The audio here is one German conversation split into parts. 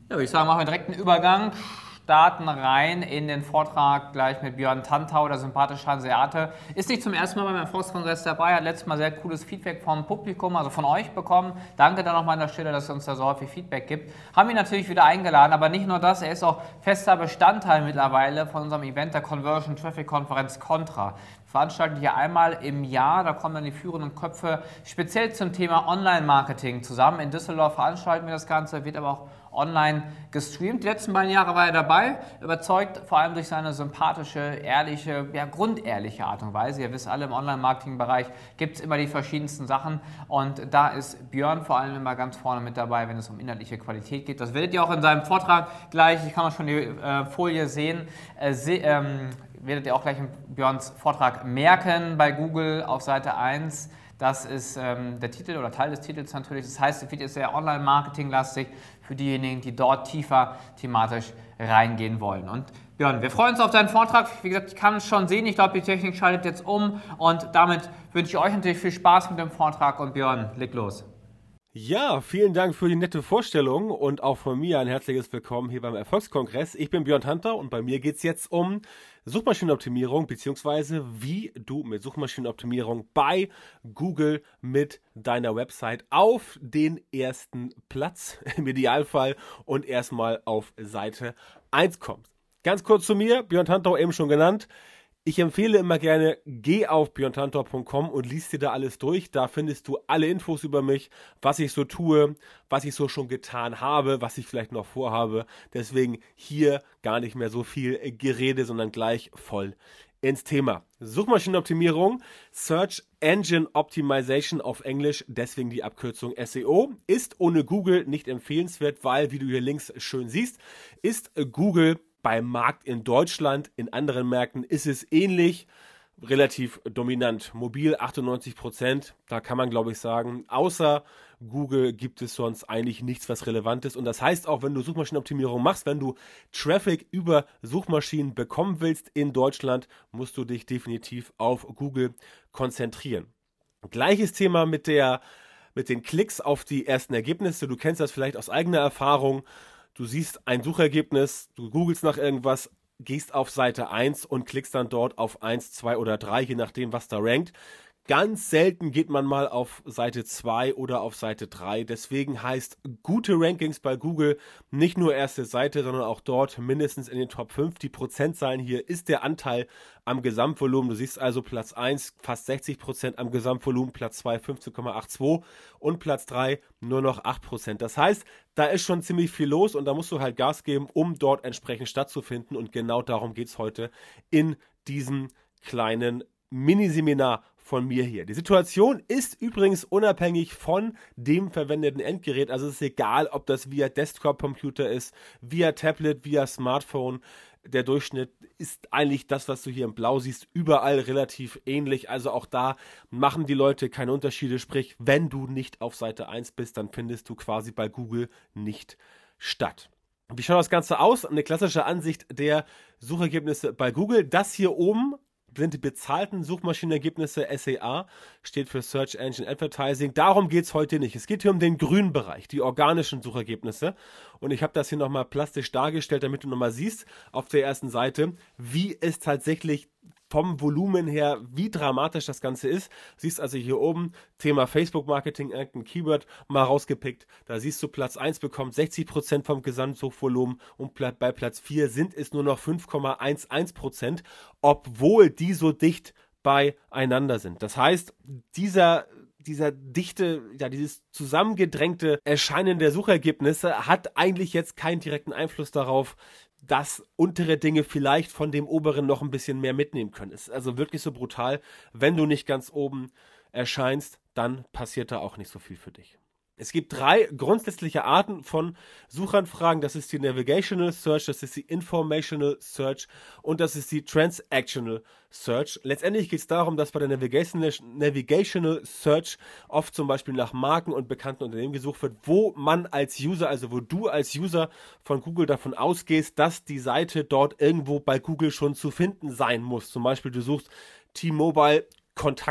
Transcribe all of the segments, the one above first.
Ja, würde ich sagen, machen wir direkt einen Übergang, starten rein in den Vortrag gleich mit Björn Tantau, der sympathische Hanseate. Ist nicht zum ersten Mal beim Erfolgskongress dabei, hat letztes Mal sehr cooles Feedback vom Publikum, also von euch bekommen. Danke dann nochmal an der Stelle, dass ihr uns da so häufig Feedback gibt. Haben ihn natürlich wieder eingeladen, aber nicht nur das, er ist auch fester Bestandteil mittlerweile von unserem Event der Conversion Traffic Konferenz Contra. Wir veranstalten hier einmal im Jahr, da kommen dann die führenden Köpfe speziell zum Thema Online-Marketing zusammen. In Düsseldorf veranstalten wir das Ganze, wird aber auch online gestreamt. Die letzten beiden Jahre war er dabei, überzeugt vor allem durch seine sympathische, ehrliche, ja, grundehrliche Art und Weise. Ihr wisst alle, im Online-Marketing-Bereich gibt es immer die verschiedensten Sachen und da ist Björn vor allem immer ganz vorne mit dabei, wenn es um inhaltliche Qualität geht. Das werdet ihr auch in seinem Vortrag gleich, ich kann auch schon die Folie sehen, werdet ihr auch gleich in Björns Vortrag merken bei Google auf Seite 1. Das ist der Titel oder Teil des Titels natürlich. Das heißt, es wird sehr Online-Marketing-lastig für diejenigen, die dort tiefer thematisch reingehen wollen. Und Björn, wir freuen uns auf deinen Vortrag. Wie gesagt, ich kann es schon sehen. Ich glaube, die Technik schaltet jetzt um. Und damit wünsche ich euch natürlich viel Spaß mit dem Vortrag. Und Björn, leg los. Ja, vielen Dank für die nette Vorstellung und auch von mir ein herzliches Willkommen hier beim Erfolgskongress. Ich bin Björn Tantau und bei mir geht es jetzt um Suchmaschinenoptimierung beziehungsweise wie du mit Suchmaschinenoptimierung bei Google mit deiner Website auf den ersten Platz im Idealfall und erstmal auf Seite 1 kommst. Ganz kurz zu mir, Björn Tantau eben schon genannt. Ich empfehle immer gerne, geh auf björntantau.com und lies dir da alles durch. Da findest du alle Infos über mich, was ich so tue, was ich so schon getan habe, was ich vielleicht noch vorhabe. Deswegen hier gar nicht mehr so viel Gerede, sondern gleich voll ins Thema. Suchmaschinenoptimierung, Search Engine Optimization auf Englisch, deswegen die Abkürzung SEO, ist ohne Google nicht empfehlenswert, weil, wie du hier links schön siehst, ist Google beim Markt in Deutschland, in anderen Märkten ist es ähnlich, relativ dominant. Mobil 98%, da kann man glaube ich sagen, außer Google gibt es sonst eigentlich nichts, was relevant ist. Und das heißt auch, wenn du Suchmaschinenoptimierung machst, wenn du Traffic über Suchmaschinen bekommen willst in Deutschland, musst du dich definitiv auf Google konzentrieren. Gleiches Thema mit den Klicks auf die ersten Ergebnisse. Du kennst das vielleicht aus eigener Erfahrung. Du siehst ein Suchergebnis, du googelst nach irgendwas, gehst auf Seite 1 und klickst dann dort auf 1, 2 oder 3, je nachdem, was da rankt. Ganz selten geht man mal auf Seite 2 oder auf Seite 3. Deswegen heißt gute Rankings bei Google nicht nur erste Seite, sondern auch dort mindestens in den Top 5. Die Prozentzahlen hier ist der Anteil am Gesamtvolumen. Du siehst also Platz 1 fast 60% am Gesamtvolumen, Platz 2 15,82 und Platz 3 nur noch 8%. Das heißt, da ist schon ziemlich viel los und da musst du halt Gas geben, um dort entsprechend stattzufinden. Und genau darum geht es heute in diesem kleinen Miniseminar von mir hier. Die Situation ist übrigens unabhängig von dem verwendeten Endgerät. Also es ist egal, ob das via Desktop-Computer ist, via Tablet, via Smartphone. Der Durchschnitt ist eigentlich das, was du hier in Blau siehst, überall relativ ähnlich. Also auch da machen die Leute keine Unterschiede. Sprich, wenn du nicht auf Seite 1 bist, dann findest du quasi bei Google nicht statt. Wie schaut das Ganze aus? Eine klassische Ansicht der Suchergebnisse bei Google. Das hier oben sind die bezahlten Suchmaschinenergebnisse, SEA, steht für Search Engine Advertising. Darum geht es heute nicht. Es geht hier um den grünen Bereich, die organischen Suchergebnisse. Und ich habe das hier nochmal plastisch dargestellt, damit du nochmal siehst auf der ersten Seite, wie es tatsächlich vom Volumen her, wie dramatisch das Ganze ist. Du siehst also hier oben Thema Facebook-Marketing, irgendein Keyword mal rausgepickt. Da siehst du, Platz 1 bekommt 60% vom Gesamtsuchvolumen und bei Platz 4 sind es nur noch 5,11%, obwohl die so dicht beieinander sind. Das heißt, dieser dichte, ja, dieses zusammengedrängte Erscheinen der Suchergebnisse hat eigentlich jetzt keinen direkten Einfluss darauf, dass untere Dinge vielleicht von dem oberen noch ein bisschen mehr mitnehmen können. Es ist also wirklich so brutal, wenn du nicht ganz oben erscheinst, dann passiert da auch nicht so viel für dich. Es gibt 3 grundsätzliche Arten von Suchanfragen. Das ist die Navigational Search, das ist die Informational Search und das ist die Transactional Search. Letztendlich geht es darum, dass bei der Navigational Search oft zum Beispiel nach Marken und bekannten Unternehmen gesucht wird, wo man als User, also wo du als User von Google davon ausgehst, dass die Seite dort irgendwo bei Google schon zu finden sein muss. Zum Beispiel du suchst T-Mobile Kontakt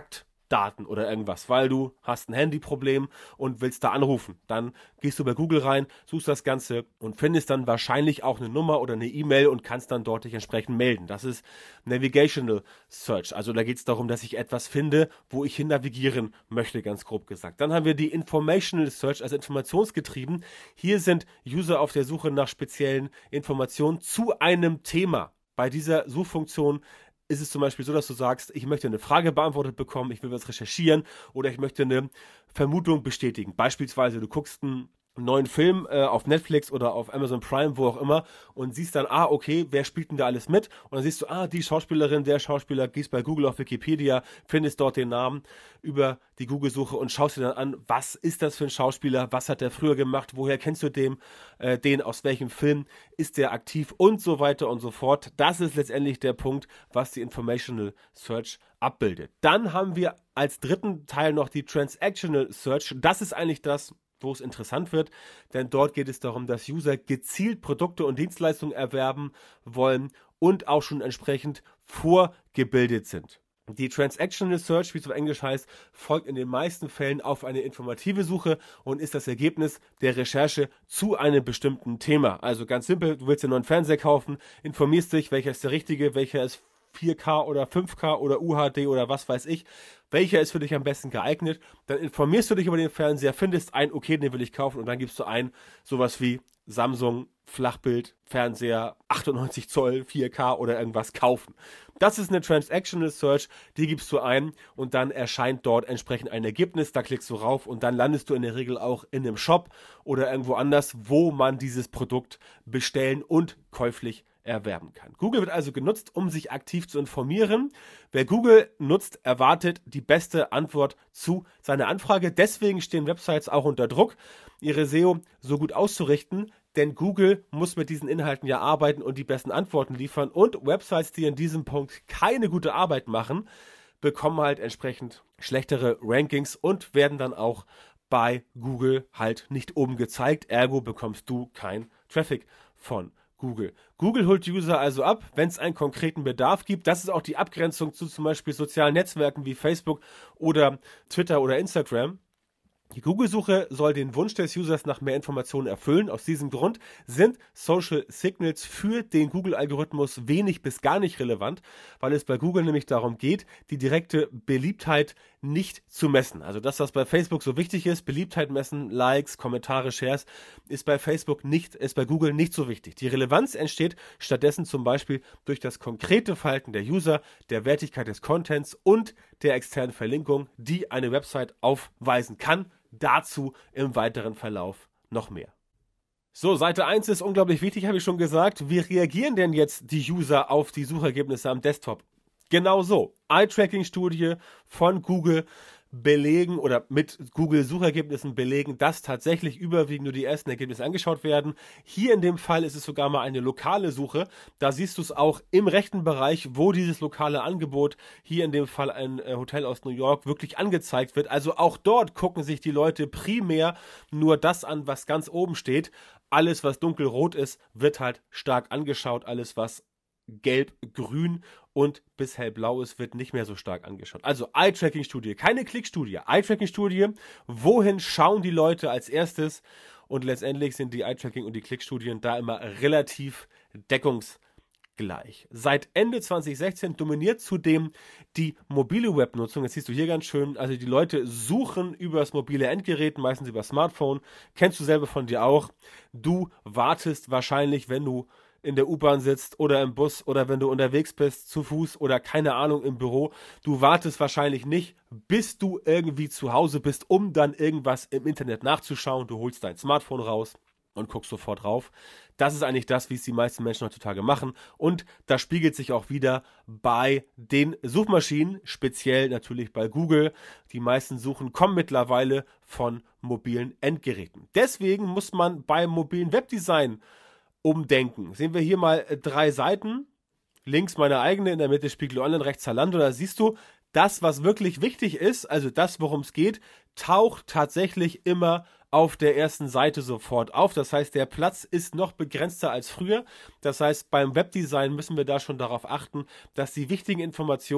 Daten oder irgendwas, weil du hast ein Handyproblem und willst da anrufen. Dann gehst du bei Google rein, suchst das Ganze und findest dann wahrscheinlich auch eine Nummer oder eine E-Mail und kannst dann dort dich entsprechend melden. Das ist Navigational Search. Also da geht es darum, dass ich etwas finde, wo ich hin navigieren möchte, ganz grob gesagt. Dann haben wir die Informational Search, also informationsgetrieben. Hier sind User auf der Suche nach speziellen Informationen zu einem Thema. Bei dieser Suchfunktion ist es zum Beispiel so, dass du sagst, ich möchte eine Frage beantwortet bekommen, ich will was recherchieren oder ich möchte eine Vermutung bestätigen. Beispielsweise, du guckst einen neuen Film auf Netflix oder auf Amazon Prime, wo auch immer, und siehst dann, okay, wer spielt denn da alles mit? Und dann siehst du, die Schauspielerin, der Schauspieler, gehst bei Google auf Wikipedia, findest dort den Namen über die Google-Suche und schaust dir dann an, was ist das für ein Schauspieler, was hat der früher gemacht, woher kennst du den aus welchem Film, ist der aktiv und so weiter und so fort. Das ist letztendlich der Punkt, was die Informational Search abbildet. Dann haben wir als dritten Teil noch die Transactional Search. Das ist eigentlich das, wo es interessant wird, denn dort geht es darum, dass User gezielt Produkte und Dienstleistungen erwerben wollen und auch schon entsprechend vorgebildet sind. Die Transactional Search, wie es auf Englisch heißt, folgt in den meisten Fällen auf eine informative Suche und ist das Ergebnis der Recherche zu einem bestimmten Thema. Also ganz simpel, du willst dir einen neuen Fernseher kaufen, informierst dich, welcher ist der richtige, welcher ist 4K oder 5K oder UHD oder was weiß ich, welcher ist für dich am besten geeignet, dann informierst du dich über den Fernseher, findest einen, okay, den will ich kaufen und dann gibst du ein, sowas wie Samsung, Flachbild, Fernseher, 98 Zoll, 4K oder irgendwas kaufen. Das ist eine Transactional Search, die gibst du ein und dann erscheint dort entsprechend ein Ergebnis, da klickst du rauf und dann landest du in der Regel auch in einem Shop oder irgendwo anders, wo man dieses Produkt bestellen und käuflich erwerben kann. Google wird also genutzt, um sich aktiv zu informieren. Wer Google nutzt, erwartet die beste Antwort zu seiner Anfrage. Deswegen stehen Websites auch unter Druck, ihre SEO so gut auszurichten, denn Google muss mit diesen Inhalten ja arbeiten und die besten Antworten liefern. Und Websites, die in diesem Punkt keine gute Arbeit machen, bekommen halt entsprechend schlechtere Rankings und werden dann auch bei Google halt nicht oben gezeigt. Ergo bekommst du kein Traffic von Google. Google holt User also ab, wenn es einen konkreten Bedarf gibt. Das ist auch die Abgrenzung zu zum Beispiel sozialen Netzwerken wie Facebook oder Twitter oder Instagram. Die Google-Suche soll den Wunsch des Users nach mehr Informationen erfüllen. Aus diesem Grund sind Social Signals für den Google-Algorithmus wenig bis gar nicht relevant, weil es bei Google nämlich darum geht, die direkte Beliebtheit nicht zu messen. Also das, was bei Facebook so wichtig ist, Beliebtheit messen, Likes, Kommentare, Shares, ist bei Google nicht so wichtig. Die Relevanz entsteht stattdessen zum Beispiel durch das konkrete Verhalten der User, der Wertigkeit des Contents und der externen Verlinkung, die eine Website aufweisen kann. Dazu im weiteren Verlauf noch mehr. So, Seite 1 ist unglaublich wichtig, habe ich schon gesagt. Wie reagieren denn jetzt die User auf die Suchergebnisse am Desktop? Genau so. Eye-Tracking-Studie von Google belegen oder mit Google-Suchergebnissen belegen, dass tatsächlich überwiegend nur die ersten Ergebnisse angeschaut werden. Hier in dem Fall ist es sogar mal eine lokale Suche. Da siehst du es auch im rechten Bereich, wo dieses lokale Angebot, hier in dem Fall ein Hotel aus New York, wirklich angezeigt wird. Also auch dort gucken sich die Leute primär nur das an, was ganz oben steht. Alles, was dunkelrot ist, wird halt stark angeschaut. Alles, was gelb, grün und bis hellblau ist, wird nicht mehr so stark angeschaut. Also Eye-Tracking-Studie, keine Klickstudie. Eye-Tracking-Studie, wohin schauen die Leute als erstes? Und letztendlich sind die Eye-Tracking- und die Klickstudien da immer relativ deckungsgleich. Seit Ende 2016 dominiert zudem die mobile Webnutzung. Das siehst du hier ganz schön. Also die Leute suchen über das mobile Endgerät, meistens über Smartphone. Kennst du selber von dir auch. Du wartest wahrscheinlich, wenn du in der U-Bahn sitzt oder im Bus oder wenn du unterwegs bist, zu Fuß oder keine Ahnung im Büro. Du wartest wahrscheinlich nicht, bis du irgendwie zu Hause bist, um dann irgendwas im Internet nachzuschauen. Du holst dein Smartphone raus und guckst sofort drauf. Das ist eigentlich das, wie es die meisten Menschen heutzutage machen. Und das spiegelt sich auch wieder bei den Suchmaschinen, speziell natürlich bei Google. Die meisten Suchen kommen mittlerweile von mobilen Endgeräten. Deswegen muss man beim mobilen Webdesign umdenken. Sehen wir hier mal 3 Seiten. Links meine eigene, in der Mitte Spiegel Online, rechts Zalando. Da siehst du, das, was wirklich wichtig ist, also das, worum es geht, taucht tatsächlich immer auf der ersten Seite sofort auf. Das heißt, der Platz ist noch begrenzter als früher. Das heißt, beim Webdesign müssen wir da schon darauf achten, dass die wichtigen Informationen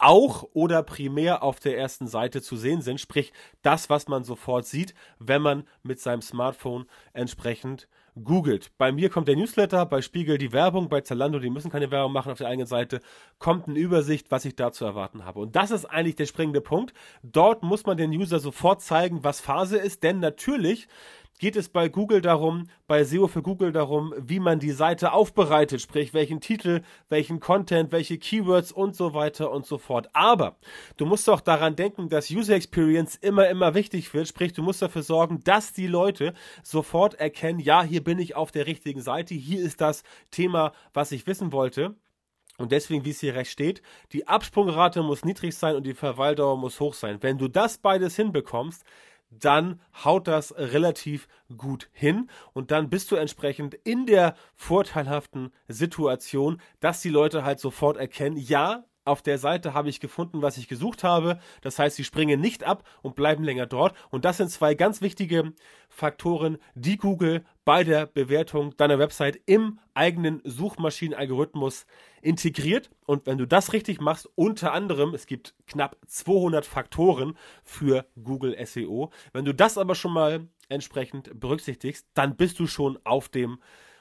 auch oder primär auf der ersten Seite zu sehen sind, sprich das, was man sofort sieht, wenn man mit seinem Smartphone entsprechend googelt. Bei mir kommt der Newsletter, bei Spiegel die Werbung, bei Zalando, die müssen keine Werbung machen auf der eigenen Seite, kommt eine Übersicht, was ich da zu erwarten habe. Und das ist eigentlich der springende Punkt. Dort muss man den User sofort zeigen, was Phase ist, denn natürlich geht es bei Google darum, bei SEO für Google darum, wie man die Seite aufbereitet, sprich welchen Titel, welchen Content, welche Keywords und so weiter und so fort. Aber du musst auch daran denken, dass User Experience immer wichtig wird, sprich du musst dafür sorgen, dass die Leute sofort erkennen, ja, hier bin ich auf der richtigen Seite, hier ist das Thema, was ich wissen wollte. Und deswegen, wie es hier rechts steht, die Absprungrate muss niedrig sein und die Verweildauer muss hoch sein. Wenn du das beides hinbekommst, dann haut das relativ gut hin und dann bist du entsprechend in der vorteilhaften Situation, dass die Leute halt sofort erkennen, ja, auf der Seite habe ich gefunden, was ich gesucht habe. Das heißt, sie springen nicht ab und bleiben länger dort. Und das sind zwei ganz wichtige Faktoren, die Google bei der Bewertung deiner Website im eigenen Suchmaschinenalgorithmus integriert. Und wenn du das richtig machst, unter anderem, es gibt knapp 200 Faktoren für Google SEO. Wenn du das aber schon mal entsprechend berücksichtigst, dann bist du schon auf dem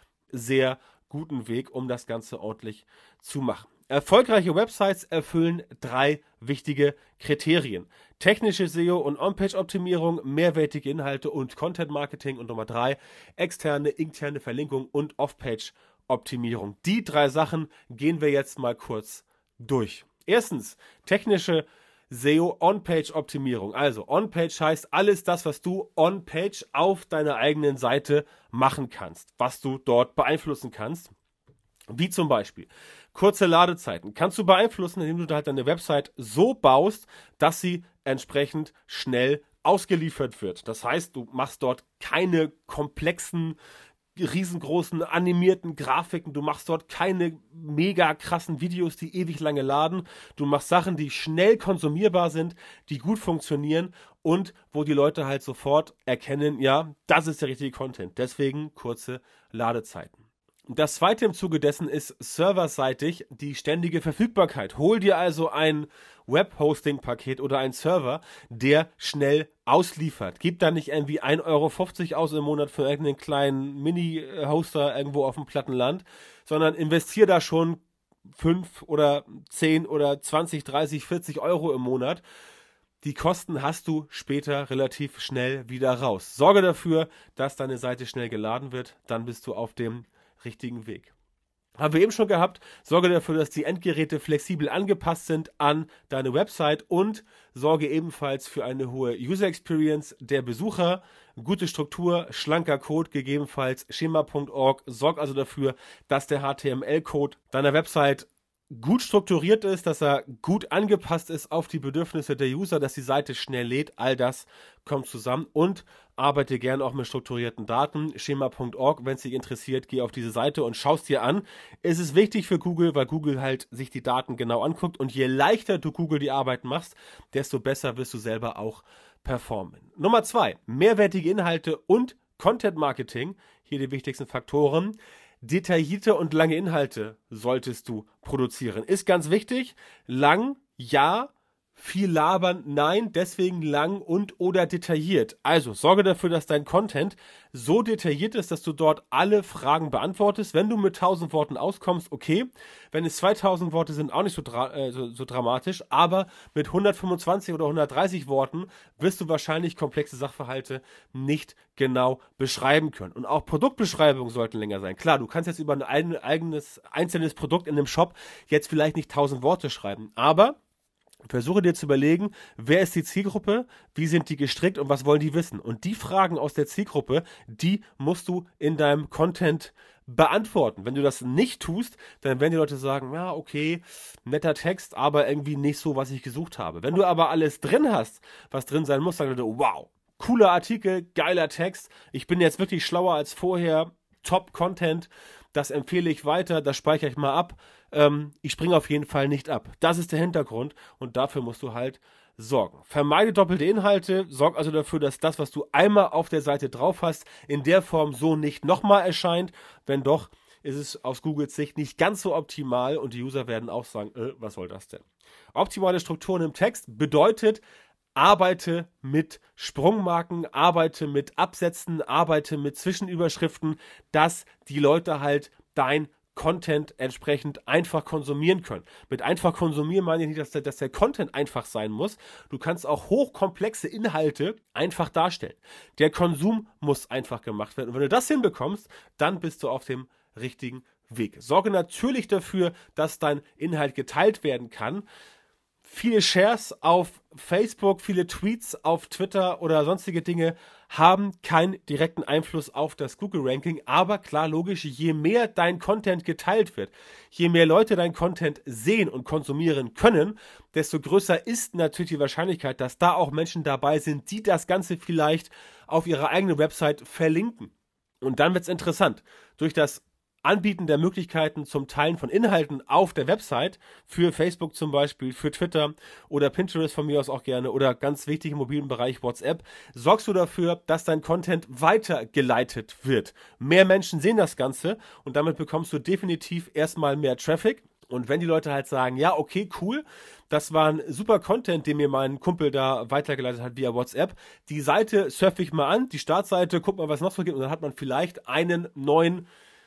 sehr guten Weg, um das Ganze ordentlich zu machen. Erfolgreiche Websites erfüllen 3 wichtige Kriterien. Technische SEO und On-Page-Optimierung, mehrwertige Inhalte und Content-Marketing. Und Nummer 3, externe, interne Verlinkung und Off-Page-Optimierung. Die 3 Sachen gehen wir jetzt mal kurz durch. Erstens, technische SEO On-Page-Optimierung. Also On-Page heißt alles das, was du On-Page auf deiner eigenen Seite machen kannst, was du dort beeinflussen kannst. Wie zum Beispiel kurze Ladezeiten kannst du beeinflussen, indem du halt deine Website so baust, dass sie entsprechend schnell ausgeliefert wird. Das heißt, du machst dort keine komplexen, riesengroßen animierten Grafiken, du machst dort keine mega krassen Videos, die ewig lange laden. Du machst Sachen, die schnell konsumierbar sind, die gut funktionieren und wo die Leute halt sofort erkennen, ja, das ist der richtige Content. Deswegen kurze Ladezeiten. Das zweite im Zuge dessen ist serverseitig die ständige Verfügbarkeit. Hol dir also ein Web-Hosting-Paket oder einen Server, der schnell ausliefert. Gib da nicht irgendwie 1,50 € aus im Monat für irgendeinen kleinen Mini-Hoster irgendwo auf dem platten Land, sondern investier da schon 5 oder 10 oder 20, 30, 40 € im Monat. Die Kosten hast du später relativ schnell wieder raus. Sorge dafür, dass deine Seite schnell geladen wird, dann bist du auf dem richtigen Weg. Haben wir eben schon gehabt, sorge dafür, dass die Endgeräte flexibel angepasst sind an deine Website und sorge ebenfalls für eine hohe User Experience der Besucher, gute Struktur, schlanker Code, gegebenenfalls schema.org, sorg also dafür, dass der HTML-Code deiner Website gut strukturiert ist, dass er gut angepasst ist auf die Bedürfnisse der User, dass die Seite schnell lädt, all das kommt zusammen und arbeite gerne auch mit strukturierten Daten. Schema.org, wenn es dich interessiert, geh auf diese Seite und schaust dir an. Es ist wichtig für Google, weil Google halt sich die Daten genau anguckt und je leichter du Google die Arbeit machst, desto besser wirst du selber auch performen. Nummer 2, mehrwertige Inhalte und Content Marketing, hier die wichtigsten Faktoren. Detaillierte und lange Inhalte solltest du produzieren. Ist ganz wichtig. Lang, ja. Viel labern, nein. Deswegen lang und oder detailliert. Also sorge dafür, dass dein Content so detailliert ist, dass du dort alle Fragen beantwortest. Wenn du mit 1000 Worten auskommst, okay. Wenn es 2000 Worte sind, auch nicht so dramatisch. Aber mit 125 oder 130 Worten wirst du wahrscheinlich komplexe Sachverhalte nicht genau beschreiben können. Und auch Produktbeschreibungen sollten länger sein. Klar, du kannst jetzt über ein einzelnes Produkt in einem Shop jetzt vielleicht nicht 1000 Worte schreiben. Aber versuche dir zu überlegen, wer ist die Zielgruppe, wie sind die gestrickt und was wollen die wissen. Und die Fragen aus der Zielgruppe, die musst du in deinem Content beantworten. Wenn du das nicht tust, dann werden die Leute sagen, ja, okay, netter Text, aber irgendwie nicht so, was ich gesucht habe. Wenn du aber alles drin hast, was drin sein muss, sagen die Leute, wow, cooler Artikel, geiler Text, ich bin jetzt wirklich schlauer als vorher, Top-Content, das empfehle ich weiter, das speichere ich mal ab. Ich springe auf jeden Fall nicht ab. Das ist der Hintergrund und dafür musst du halt sorgen. Vermeide doppelte Inhalte, sorg also dafür, dass das, was du einmal auf der Seite drauf hast, in der Form so nicht nochmal erscheint. Wenn doch, ist es aus Googles Sicht nicht ganz so optimal und die User werden auch sagen, was soll das denn? Optimale Strukturen im Text bedeutet, arbeite mit Sprungmarken, arbeite mit Absätzen, arbeite mit Zwischenüberschriften, dass die Leute halt dein Content entsprechend einfach konsumieren können. Mit einfach konsumieren meine ich nicht, dass der Content einfach sein muss. Du kannst auch hochkomplexe Inhalte einfach darstellen. Der Konsum muss einfach gemacht werden. Und wenn du das hinbekommst, dann bist du auf dem richtigen Weg. Sorge natürlich dafür, dass dein Inhalt geteilt werden kann. Viele Shares auf Facebook, viele Tweets auf Twitter oder sonstige Dinge haben keinen direkten Einfluss auf das Google-Ranking, aber klar, logisch, je mehr dein Content geteilt wird, je mehr Leute dein Content sehen und konsumieren können, desto größer ist natürlich die Wahrscheinlichkeit, dass da auch Menschen dabei sind, die das Ganze vielleicht auf ihrer eigenen Website verlinken. Und dann wird es interessant. Durch das Anbieten der Möglichkeiten zum Teilen von Inhalten auf der Website, für Facebook zum Beispiel, für Twitter oder Pinterest von mir aus auch gerne oder ganz wichtig im mobilen Bereich WhatsApp, sorgst du dafür, dass dein Content weitergeleitet wird. Mehr Menschen sehen das Ganze und damit bekommst du definitiv erstmal mehr Traffic. Und wenn die Leute halt sagen, ja, okay, cool, das war ein super Content, den mir mein Kumpel da weitergeleitet hat via WhatsApp. Die Seite surfe ich mal an, die Startseite, guck mal, was noch so gibt und dann hat man vielleicht einen neuen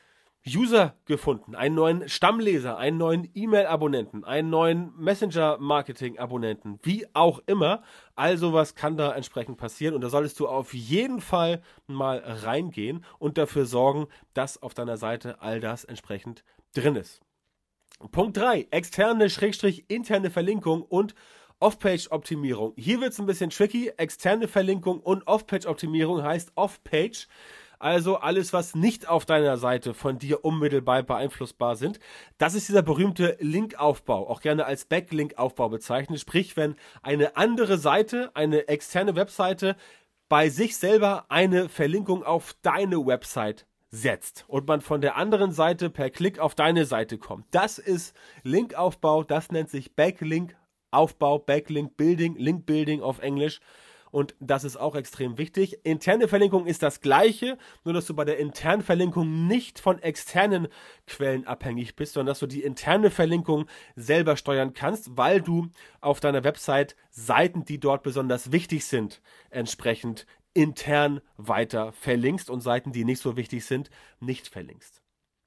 User gefunden, einen neuen Stammleser, einen neuen E-Mail-Abonnenten, einen neuen Messenger-Marketing-Abonnenten, wie auch immer. Also was kann da entsprechend passieren und da solltest du auf jeden Fall mal reingehen und dafür sorgen, dass auf deiner Seite all das entsprechend drin ist. Punkt 3, externe / interne Verlinkung und Off-Page-Optimierung. Hier wird es ein bisschen tricky. Externe Verlinkung und Off-Page-Optimierung heißt Off-Page. Also alles, was nicht auf deiner Seite von dir unmittelbar beeinflussbar sind. Das ist dieser berühmte Linkaufbau, auch gerne als Backlink-Aufbau bezeichnet. Sprich, wenn eine andere Seite, eine externe Webseite bei sich selber eine Verlinkung auf deine Website setzt und man von der anderen Seite per Klick auf deine Seite kommt. Das ist Linkaufbau, das nennt sich Backlink-Aufbau, Backlink-Building, Link-Building auf Englisch. Und das ist auch extrem wichtig. Interne Verlinkung ist das Gleiche, nur dass du bei der internen Verlinkung nicht von externen Quellen abhängig bist, sondern dass du die interne Verlinkung selber steuern kannst, weil du auf deiner Website Seiten, die dort besonders wichtig sind, entsprechend intern weiter verlinkst und Seiten, die nicht so wichtig sind, nicht verlinkst.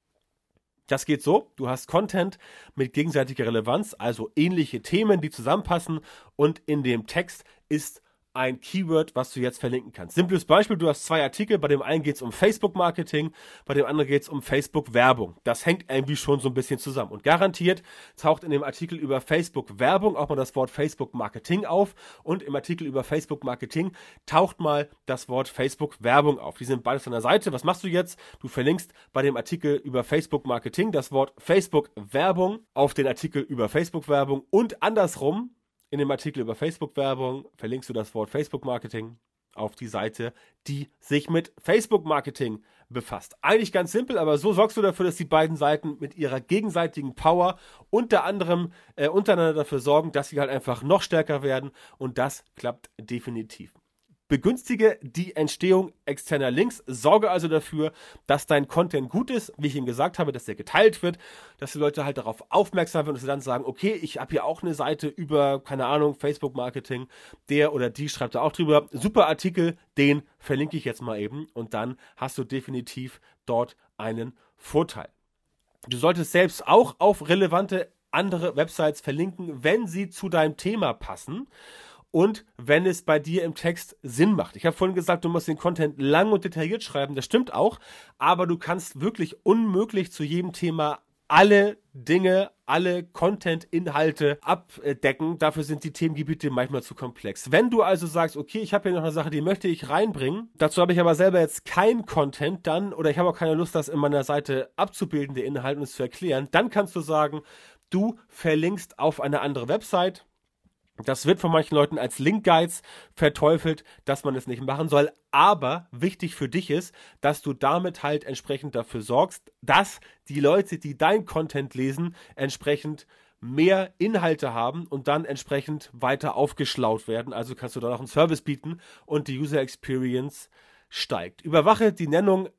Das geht so, du hast Content mit gegenseitiger Relevanz, also ähnliche Themen, die zusammenpassen und in dem Text ist ein Keyword, was du jetzt verlinken kannst. Simples Beispiel, du hast 2 Artikel, bei dem einen geht es um Facebook-Marketing, bei dem anderen geht es um Facebook-Werbung. Das hängt irgendwie schon so ein bisschen zusammen. Und garantiert taucht in dem Artikel über Facebook-Werbung auch mal das Wort Facebook-Marketing auf und im Artikel über Facebook-Marketing taucht mal das Wort Facebook-Werbung auf. Die sind beides an der Seite. Was machst du jetzt? Du verlinkst bei dem Artikel über Facebook-Marketing das Wort Facebook-Werbung auf den Artikel über Facebook-Werbung und andersrum. In dem Artikel über Facebook-Werbung verlinkst du das Wort Facebook-Marketing auf die Seite, die sich mit Facebook-Marketing befasst. Eigentlich ganz simpel, aber so sorgst du dafür, dass die beiden Seiten mit ihrer gegenseitigen Power unter anderem untereinander dafür sorgen, dass sie halt einfach noch stärker werden und das klappt definitiv. Begünstige die Entstehung externer Links, sorge also dafür, dass dein Content gut ist, wie ich Ihnen gesagt habe, dass der geteilt wird, dass die Leute halt darauf aufmerksam werden und sie dann sagen, okay, ich habe hier auch eine Seite über, keine Ahnung, Facebook-Marketing, der oder die schreibt da auch drüber, super Artikel, den verlinke ich jetzt mal eben und dann hast du definitiv dort einen Vorteil. Du solltest selbst auch auf relevante andere Websites verlinken, wenn sie zu deinem Thema passen. Und wenn es bei dir im Text Sinn macht. Ich habe vorhin gesagt, du musst den Content lang und detailliert schreiben, das stimmt auch, aber du kannst wirklich unmöglich zu jedem Thema alle Dinge, alle Content-Inhalte abdecken. Dafür sind die Themengebiete manchmal zu komplex. Wenn du also sagst, okay, ich habe hier noch eine Sache, die möchte ich reinbringen, dazu habe ich aber selber jetzt kein Content dann oder ich habe auch keine Lust, das in meiner Seite abzubilden, den Inhalt und es zu erklären, dann kannst du sagen, du verlinkst auf eine andere Website. Das wird von manchen Leuten als Link-Guides verteufelt, dass man es nicht machen soll. Aber wichtig für dich ist, dass du damit halt entsprechend dafür sorgst, dass die Leute, die dein Content lesen, entsprechend mehr Inhalte haben und dann entsprechend weiter aufgeschlaut werden. Also kannst du da noch einen Service bieten und die User Experience steigt. Überwache die Nennung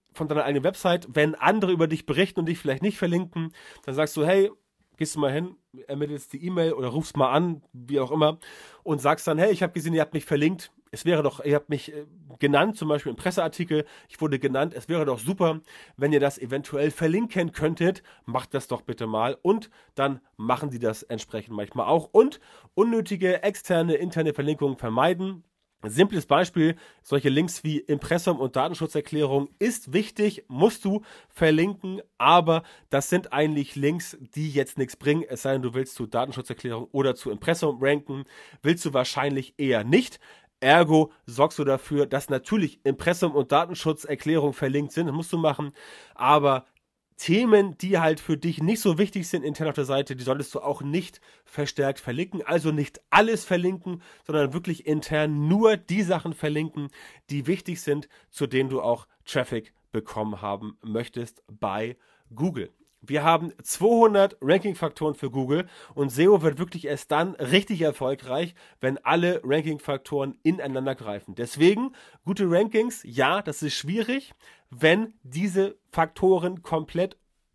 von deiner eigenen Website, wenn andere über dich berichten und dich vielleicht nicht verlinken, dann sagst du, hey, gehst du mal hin, ermittelst die E-Mail oder rufst mal an, wie auch immer, und sagst dann, hey, ich habe gesehen, ihr habt mich verlinkt. Ihr habt mich genannt, zum Beispiel im Presseartikel, ich wurde genannt, es wäre doch super, wenn ihr das eventuell verlinken könntet, macht das doch bitte mal und dann machen die das entsprechend manchmal auch und unnötige externe, interne Verlinkungen vermeiden. Ein simples Beispiel, solche Links wie Impressum und Datenschutzerklärung ist wichtig, musst du verlinken, aber das sind eigentlich Links, die jetzt nichts bringen, es sei denn, du willst zu Datenschutzerklärung oder zu Impressum ranken, willst du wahrscheinlich eher nicht. Ergo sorgst du dafür, dass natürlich Impressum und Datenschutzerklärung verlinkt sind, das musst du machen, aber Themen, die halt für dich nicht so wichtig sind intern auf der Seite, die solltest du auch nicht verstärkt verlinken. Also nicht alles verlinken, sondern wirklich intern nur die Sachen verlinken, die wichtig sind, zu denen du auch Traffic bekommen haben möchtest bei Google. Wir haben 200 Ranking-Faktoren für Google und SEO wird wirklich erst dann richtig erfolgreich, wenn alle Ranking-Faktoren ineinander greifen. Deswegen, gute Rankings, ja, das ist schwierig, wenn diese Faktoren komplett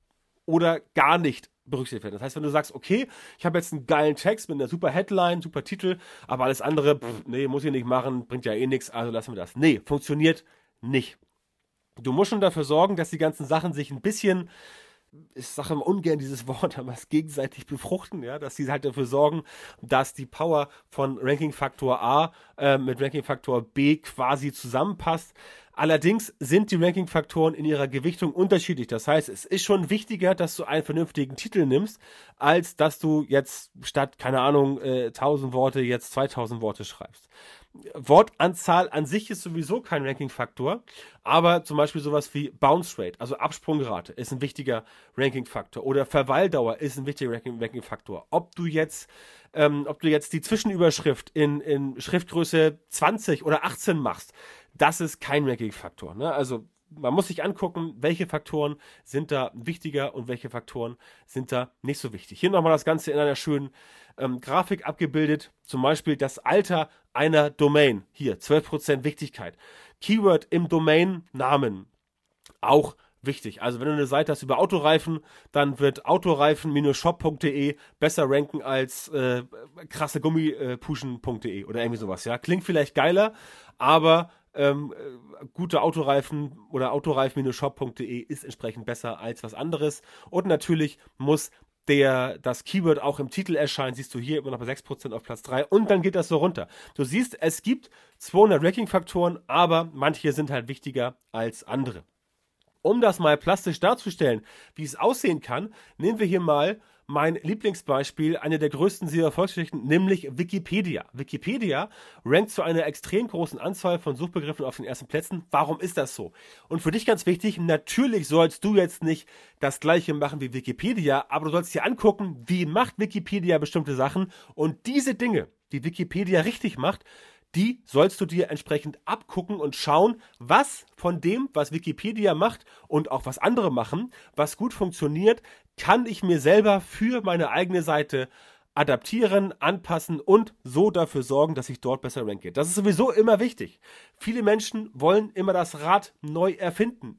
oder gar nicht berücksichtigt werden. Das heißt, wenn du sagst, okay, ich habe jetzt einen geilen Text mit einer super Headline, super Titel, aber alles andere, nee, muss ich nicht machen, bringt ja eh nichts, also lassen wir das. Nee, funktioniert nicht. Du musst schon dafür sorgen, dass die ganzen Sachen sich ein bisschen, ich sage immer ungern dieses Wort, aber es gegenseitig befruchten, ja, dass sie halt dafür sorgen, dass die Power von Ranking-Faktor A mit Ranking-Faktor B quasi zusammenpasst. Allerdings sind die Ranking-Faktoren in ihrer Gewichtung unterschiedlich. Das heißt, es ist schon wichtiger, dass du einen vernünftigen Titel nimmst, als dass du jetzt statt, keine Ahnung, 1000 Worte jetzt 2000 Worte schreibst. Wortanzahl an sich ist sowieso kein Ranking-Faktor, aber zum Beispiel sowas wie Bounce Rate, also Absprungrate, ist ein wichtiger Ranking-Faktor oder Verweildauer ist ein wichtiger Ranking-Faktor. Ob du jetzt die Zwischenüberschrift in Schriftgröße 20 oder 18 machst, das ist kein Ranking-Faktor. Ne? Also man muss sich angucken, welche Faktoren sind da wichtiger und welche Faktoren sind da nicht so wichtig. Hier nochmal das Ganze in einer schönen Grafik abgebildet. Zum Beispiel das Alter einer Domain. Hier 12% Wichtigkeit. Keyword im Domainnamen. Auch wichtig. Also wenn du eine Seite hast über Autoreifen, dann wird autoreifen-shop.de besser ranken als krasse Gummipuschen.de oder irgendwie sowas. Ja, klingt vielleicht geiler, aber gute Autoreifen oder autoreifen-shop.de ist entsprechend besser als was anderes. Und natürlich muss das Keyword auch im Titel erscheinen, siehst du hier immer noch bei 6% auf Platz 3 und dann geht das so runter. Du siehst, es gibt 200 Ranking-Faktoren, aber manche sind halt wichtiger als andere. Um das mal plastisch darzustellen, wie es aussehen kann, nehmen wir hier mal mein Lieblingsbeispiel, eine der größten SEO-Erfolgsgeschichten, nämlich Wikipedia. Wikipedia rankt zu einer extrem großen Anzahl von Suchbegriffen auf den ersten Plätzen. Warum ist das so? Und für dich ganz wichtig, natürlich sollst du jetzt nicht das Gleiche machen wie Wikipedia, aber du sollst dir angucken, wie macht Wikipedia bestimmte Sachen und diese Dinge, die Wikipedia richtig macht, die sollst du dir entsprechend abgucken und schauen, was von dem, was Wikipedia macht und auch was andere machen, was gut funktioniert, kann ich mir selber für meine eigene Seite adaptieren, anpassen und so dafür sorgen, dass ich dort besser ranke. Das ist sowieso immer wichtig. Viele Menschen wollen immer das Rad neu erfinden.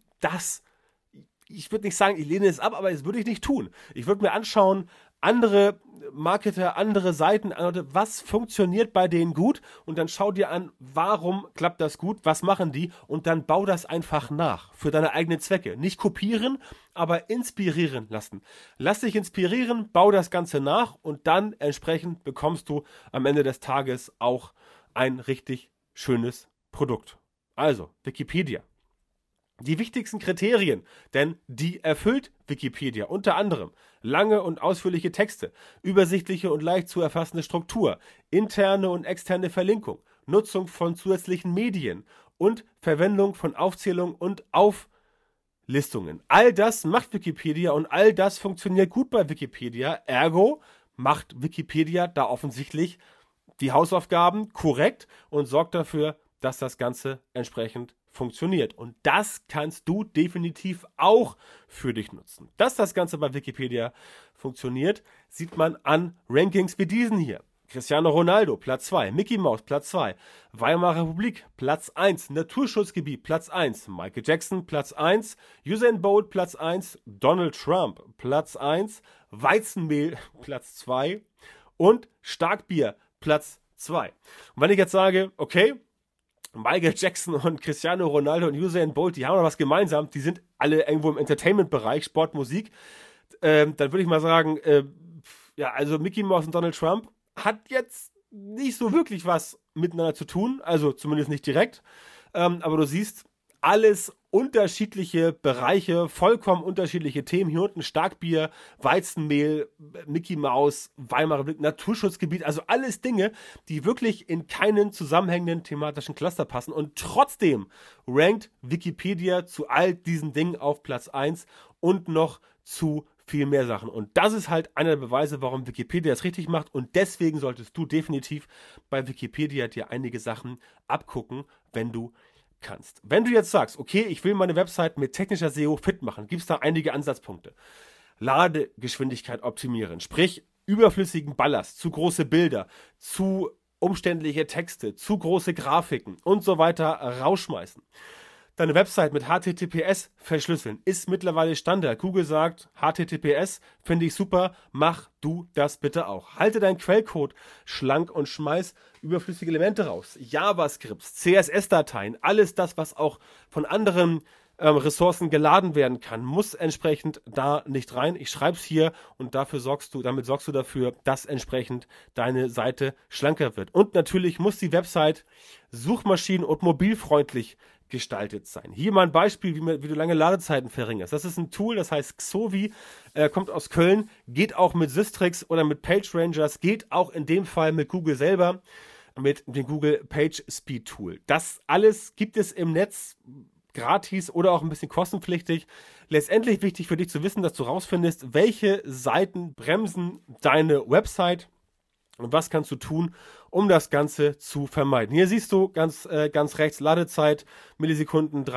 Ich würde nicht sagen, ich lehne es ab, aber das würde ich nicht tun. Ich würde mir anschauen, andere Marketer, andere Seiten, was funktioniert bei denen gut und dann schau dir an, warum klappt das gut, was machen die und dann bau das einfach nach für deine eigenen Zwecke. Nicht kopieren, aber inspirieren lassen. Lass dich inspirieren, bau das Ganze nach und dann entsprechend bekommst du am Ende des Tages auch ein richtig schönes Produkt. Also, Wikipedia. Die wichtigsten Kriterien, denn die erfüllt Wikipedia unter anderem lange und ausführliche Texte, übersichtliche und leicht zu erfassende Struktur, interne und externe Verlinkung, Nutzung von zusätzlichen Medien und Verwendung von Aufzählungen und Auflistungen. All das macht Wikipedia und all das funktioniert gut bei Wikipedia. Ergo macht Wikipedia da offensichtlich die Hausaufgaben korrekt und sorgt dafür, dass das Ganze entsprechend funktioniert. Und das kannst du definitiv auch für dich nutzen. Dass das Ganze bei Wikipedia funktioniert, sieht man an Rankings wie diesen hier. Cristiano Ronaldo, Platz 2. Mickey Mouse, Platz 2. Weimarer Republik, Platz 1. Naturschutzgebiet, Platz 1. Michael Jackson, Platz 1. Usain Bolt, Platz 1. Donald Trump, Platz 1. Weizenmehl, Platz 2. Und Starkbier, Platz 2. Und wenn ich jetzt sage, okay, Michael Jackson und Cristiano Ronaldo und Usain Bolt, die haben noch was gemeinsam, die sind alle irgendwo im Entertainment-Bereich, Sport, Musik, dann würde ich mal sagen, ja, also Mickey Mouse und Donald Trump hat jetzt nicht so wirklich was miteinander zu tun, also zumindest nicht direkt, aber du siehst, alles unterschiedliche Bereiche, vollkommen unterschiedliche Themen. Hier unten Starkbier, Weizenmehl, Mickey Mouse, Weimarer Republik, Naturschutzgebiet, also alles Dinge, die wirklich in keinen zusammenhängenden thematischen Cluster passen. Und trotzdem rankt Wikipedia zu all diesen Dingen auf Platz 1 und noch zu viel mehr Sachen. Und das ist halt einer der Beweise, warum Wikipedia es richtig macht. Und deswegen solltest du definitiv bei Wikipedia dir einige Sachen abgucken, wenn du kannst. Wenn du jetzt sagst, okay, ich will meine Website mit technischer SEO fit machen, gibt es da einige Ansatzpunkte. Ladegeschwindigkeit optimieren, sprich überflüssigen Ballast, zu große Bilder, zu umständliche Texte, zu große Grafiken und so weiter rausschmeißen. Deine Website mit HTTPS verschlüsseln ist mittlerweile Standard. Google sagt, HTTPS finde ich super, mach du das bitte auch. Halte deinen Quellcode schlank und schmeiß überflüssige Elemente raus. JavaScripts, CSS-Dateien, alles das, was auch von anderen Ressourcen geladen werden kann, muss entsprechend da nicht rein. Ich schreibe es hier und damit sorgst du dafür, dass entsprechend deine Seite schlanker wird. Und natürlich muss die Website suchmaschinen- und mobilfreundlich gestaltet sein. Hier mal ein Beispiel, wie du lange Ladezeiten verringerst. Das ist ein Tool, das heißt Xovi, kommt aus Köln, geht auch mit Systrix oder mit PageRangers, geht auch in dem Fall mit Google selber, mit dem Google Page Speed Tool. Das alles gibt es im Netz gratis oder auch ein bisschen kostenpflichtig. Letztendlich wichtig für dich zu wissen, dass du rausfindest, welche Seiten bremsen deine Website und was kannst du tun, um das Ganze zu vermeiden. Hier siehst du ganz rechts Ladezeit, Millisekunden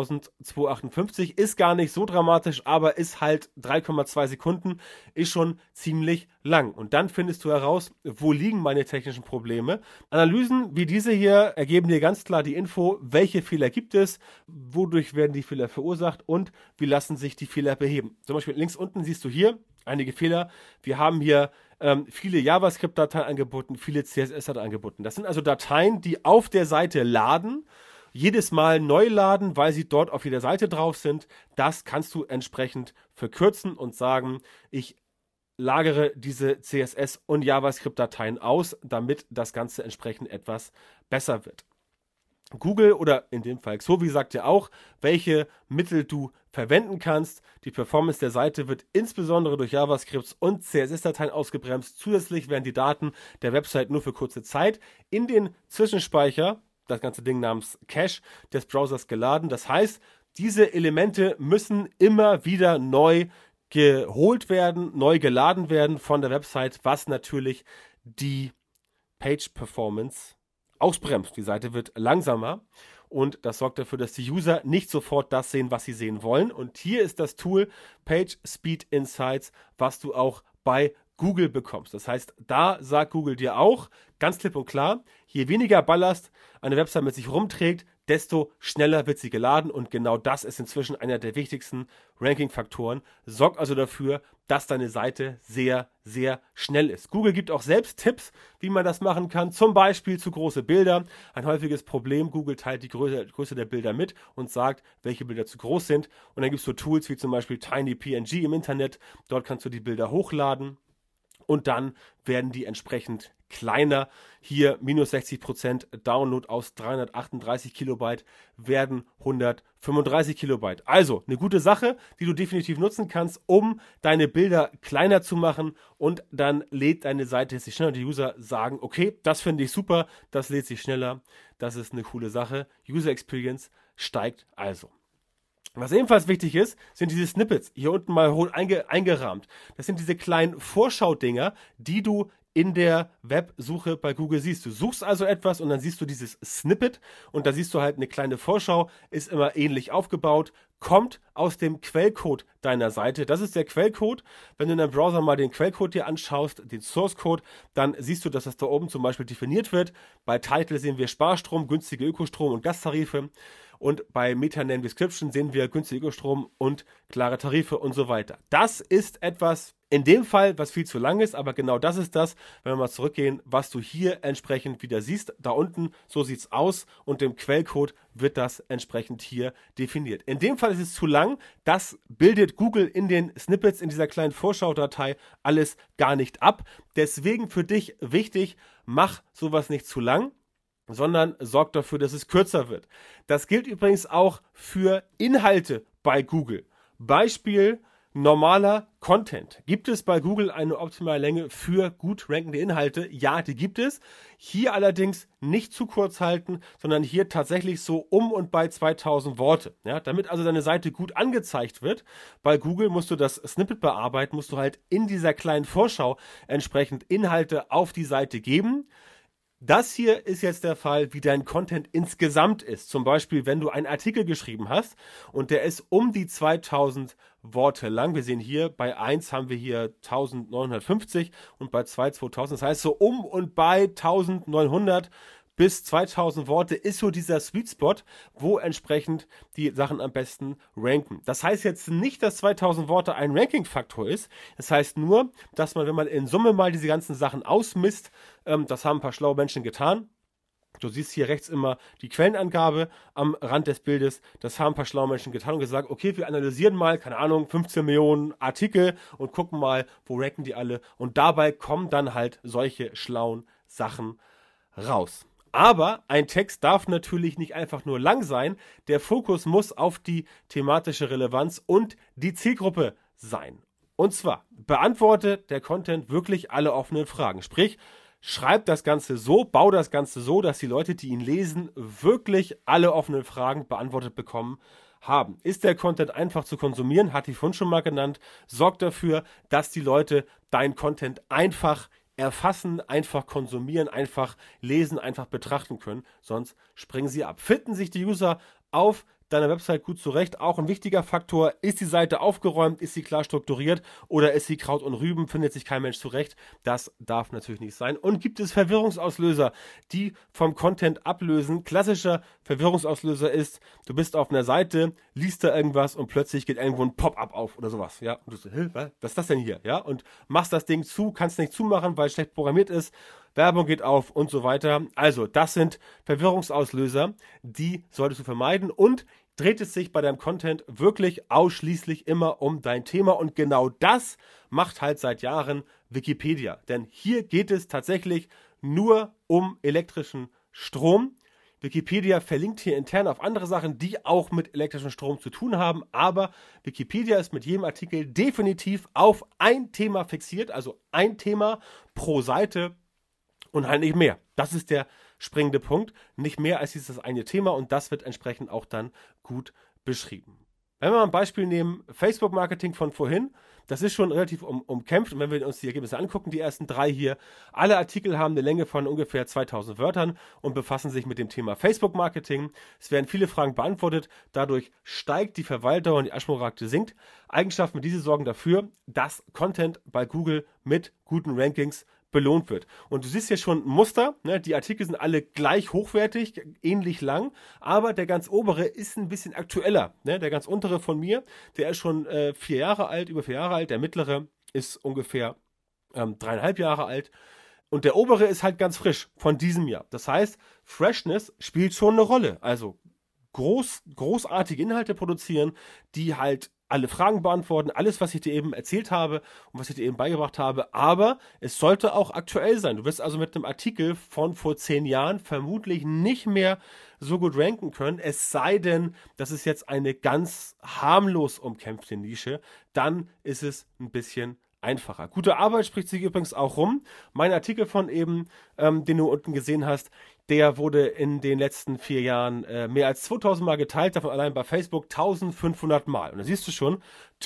3258, ist gar nicht so dramatisch, aber ist halt 3,2 Sekunden, ist schon ziemlich lang. Und dann findest du heraus, wo liegen meine technischen Probleme. Analysen wie diese hier ergeben dir ganz klar die Info, welche Fehler gibt es, wodurch werden die Fehler verursacht und wie lassen sich die Fehler beheben. Zum Beispiel links unten siehst du hier einige Fehler. Wir haben hier viele JavaScript-Dateien angeboten, viele CSS-Dateien angeboten. Das sind also Dateien, die auf der Seite laden, jedes Mal neu laden, weil sie dort auf jeder Seite drauf sind. Das kannst du entsprechend verkürzen und sagen, ich lagere diese CSS- und JavaScript-Dateien aus, damit das Ganze entsprechend etwas besser wird. Google oder in dem Fall Xovi sagt dir auch, welche Mittel du verwenden kannst. Die Performance der Seite wird insbesondere durch JavaScripts und CSS-Dateien ausgebremst. Zusätzlich werden die Daten der Website nur für kurze Zeit in den Zwischenspeicher, das ganze Ding namens Cache, des Browsers geladen. Das heißt, diese Elemente müssen immer wieder neu geholt werden, neu geladen werden von der Website, was natürlich die Page-Performance ausbremst. Die Seite wird langsamer und das sorgt dafür, dass die User nicht sofort das sehen, was sie sehen wollen. Und hier ist das Tool Page Speed Insights, was du auch bei Google bekommst. Das heißt, da sagt Google dir auch ganz klipp und klar, je weniger Ballast eine Website mit sich rumträgt, desto schneller wird sie geladen und genau das ist inzwischen einer der wichtigsten Ranking-Faktoren. Sorgt also dafür, dass deine Seite sehr, sehr schnell ist. Google gibt auch selbst Tipps, wie man das machen kann, zum Beispiel zu große Bilder. Ein häufiges Problem, Google teilt die Größe der Bilder mit und sagt, welche Bilder zu groß sind. Und dann gibt es so Tools wie zum Beispiel TinyPNG im Internet. Dort kannst du die Bilder hochladen. Und dann werden die entsprechend kleiner. Hier minus 60% Download aus 338 Kilobyte werden 135 Kilobyte. Also eine gute Sache, die du definitiv nutzen kannst, um deine Bilder kleiner zu machen und dann lädt deine Seite sich schneller. Die User sagen, okay, das finde ich super, das lädt sich schneller, das ist eine coole Sache. User Experience steigt also. Was ebenfalls wichtig ist, sind diese Snippets, hier unten mal eingerahmt. Das sind diese kleinen Vorschau-Dinger, die du in der Websuche bei Google siehst. Du suchst also etwas und dann siehst du dieses Snippet und da siehst du halt eine kleine Vorschau, ist immer ähnlich aufgebaut, kommt aus dem Quellcode deiner Seite. Das ist der Quellcode. Wenn du in deinem Browser mal den Quellcode dir anschaust, den Source Code, dann siehst du, dass das da oben zum Beispiel definiert wird. Bei Title sehen wir Sparstrom, günstige Ökostrom und Gasttarife. Und bei Metaname Description sehen wir günstige Ökostrom und klare Tarife und so weiter. Das ist etwas, in dem Fall, was viel zu lang ist, aber genau das ist das, wenn wir mal zurückgehen, was du hier entsprechend wieder siehst. Da unten, so sieht es aus und im Quellcode wird das entsprechend hier definiert. In dem Fall ist es zu lang, das bildet Google in den Snippets, in dieser kleinen Vorschaudatei alles gar nicht ab. Deswegen für dich wichtig, mach sowas nicht zu lang, sondern sorgt dafür, dass es kürzer wird. Das gilt übrigens auch für Inhalte bei Google. Beispiel normaler Content. Gibt es bei Google eine optimale Länge für gut rankende Inhalte? Ja, die gibt es. Hier allerdings nicht zu kurz halten, sondern hier tatsächlich so um und bei 2000 Worte. Ja, damit also deine Seite gut angezeigt wird. Bei Google musst du das Snippet bearbeiten, musst du halt in dieser kleinen Vorschau entsprechend Inhalte auf die Seite geben. Das hier ist jetzt der Fall, wie dein Content insgesamt ist. Zum Beispiel, wenn du einen Artikel geschrieben hast und der ist um die 2000 Worte lang. Wir sehen hier, bei 1 haben wir hier 1950 und bei 2 2000. Das heißt, so um und bei 1900 bis 2000 Worte ist so dieser Sweet Spot, wo entsprechend die Sachen am besten ranken. Das heißt jetzt nicht, dass 2000 Worte ein Ranking-Faktor ist. Das heißt nur, dass man, wenn man in Summe mal diese ganzen Sachen ausmisst, das haben ein paar schlaue Menschen getan. Du siehst hier rechts immer die Quellenangabe am Rand des Bildes. Das haben ein paar schlaue Menschen getan und gesagt, okay, wir analysieren mal, keine Ahnung, 15 Millionen Artikel und gucken mal, wo ranken die alle. Und dabei kommen dann halt solche schlauen Sachen raus. Aber ein Text darf natürlich nicht einfach nur lang sein. Der Fokus muss auf die thematische Relevanz und die Zielgruppe sein. Und zwar beantwortet der Content wirklich alle offenen Fragen. Sprich, schreib das Ganze so, bau das Ganze so, dass die Leute, die ihn lesen, wirklich alle offenen Fragen beantwortet bekommen haben. Ist der Content einfach zu konsumieren, hatte ich vorhin schon mal genannt, sorgt dafür, dass die Leute deinen Content einfach erfassen, einfach konsumieren, einfach lesen, einfach betrachten können, sonst springen sie ab. Finden sich die User auf deiner Website gut zurecht? Auch ein wichtiger Faktor, ist die Seite aufgeräumt, ist sie klar strukturiert oder ist sie Kraut und Rüben, findet sich kein Mensch zurecht? Das darf natürlich nicht sein. Und gibt es Verwirrungsauslöser, die vom Content ablösen? Klassischer Verwirrungsauslöser ist, du bist auf einer Seite, liest da irgendwas und plötzlich geht irgendwo ein Pop-up auf oder sowas, ja? Und du so, was ist das denn hier? Ja? Und machst das Ding zu, kannst nicht zumachen, weil es schlecht programmiert ist. Werbung geht auf und so weiter. Also, das sind Verwirrungsauslöser, die solltest du vermeiden und dreht es sich bei deinem Content wirklich ausschließlich immer um dein Thema und genau das macht halt seit Jahren Wikipedia. Denn hier geht es tatsächlich nur um elektrischen Strom. Wikipedia verlinkt hier intern auf andere Sachen, die auch mit elektrischem Strom zu tun haben, aber Wikipedia ist mit jedem Artikel definitiv auf ein Thema fixiert, also ein Thema pro Seite. Und halt nicht mehr. Das ist der springende Punkt. Nicht mehr als dieses eine Thema und das wird entsprechend auch dann gut beschrieben. Wenn wir mal ein Beispiel nehmen, Facebook-Marketing von vorhin, das ist schon relativ umkämpft. Und wenn wir uns die Ergebnisse angucken, die ersten 3 hier, alle Artikel haben eine Länge von ungefähr 2000 Wörtern und befassen sich mit dem Thema Facebook-Marketing. Es werden viele Fragen beantwortet. Dadurch steigt die Verweildauer und die Ashmore-Rate sinkt. Eigenschaften wie diese sorgen dafür, dass Content bei Google mit guten Rankings belohnt wird. Und du siehst hier schon ein Muster, ne? Die Artikel sind alle gleich hochwertig, ähnlich lang, aber der ganz obere ist ein bisschen aktueller. Ne? Der ganz untere von mir, der ist schon 4 Jahre alt, über 4 Jahre alt, der mittlere ist ungefähr 3,5 Jahre alt und der obere ist halt ganz frisch von diesem Jahr. Das heißt, Freshness spielt schon eine Rolle. Also großartige Inhalte produzieren, die halt alle Fragen beantworten, alles, was ich dir eben erzählt habe und was ich dir eben beigebracht habe, aber es sollte auch aktuell sein. Du wirst also mit einem Artikel von vor 10 Jahren vermutlich nicht mehr so gut ranken können, es sei denn, das ist jetzt eine ganz harmlos umkämpfte Nische, dann ist es ein bisschen einfacher. Gute Arbeit spricht sich übrigens auch rum. Mein Artikel von eben, den du unten gesehen hast, der wurde in den letzten 4 Jahren mehr als 2000 Mal geteilt, davon allein bei Facebook 1500 Mal. Und da siehst du schon,